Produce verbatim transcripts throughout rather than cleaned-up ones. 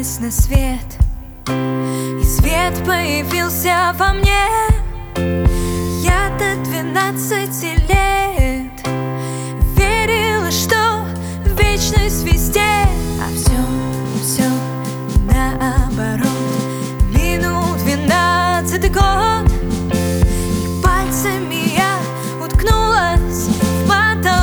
появилась на свет, и свет появился во мне. Я до двенадцати лет верила, что вечность везде, а все, все наоборот. Минул двенадцатый год, и пальцами я уткнулась в потолок.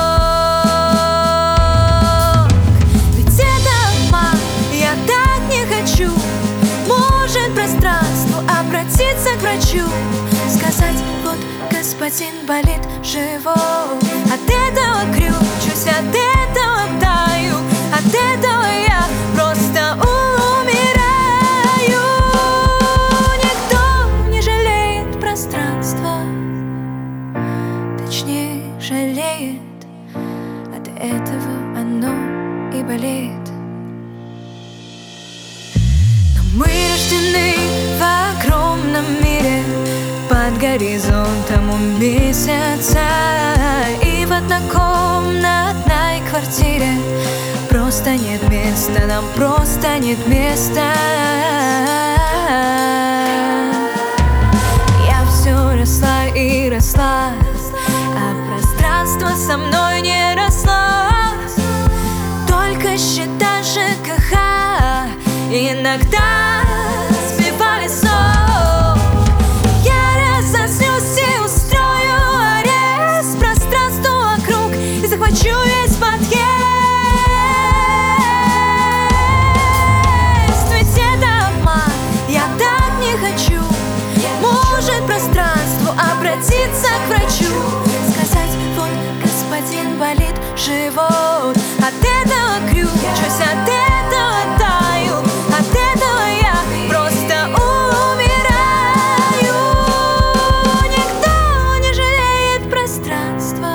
Ведь это обман, я так не хочу. Может пространству обратиться к врачу, сказать: вот, господин, болит живот. От этого крючусь, от этого таю, от этого я просто умираю. Никто не жалеет пространства, точнее жалеет. От этого оно и болеет. Мы рождены в огромном мире, под горизонтом у месяца, и в однокомнатной квартире просто нет места, нам просто нет места. Я все росла и росла, а пространство со мной не росло. Только счета ЖКХ иногда сбивали сон. Я разозлюсь и устрою арест пространству вокруг и захвачу весь подъезд. Ведь это обман, я так не хочу. Может пространству обратиться к врачу, сказать: вот, господин, болит живот. От этого крючусь, от этого таю, от этого я просто умираю. Никто не жалеет пространства,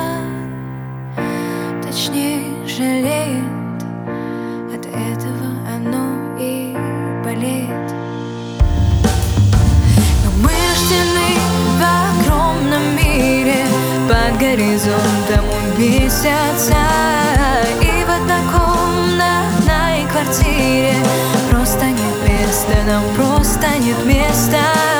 точнее жалеет. От этого оно и болеет. Но мы рождены в огромном мире, под горизонтом у месяца, и в однокомнатной квартире просто нет места, нам просто нет места.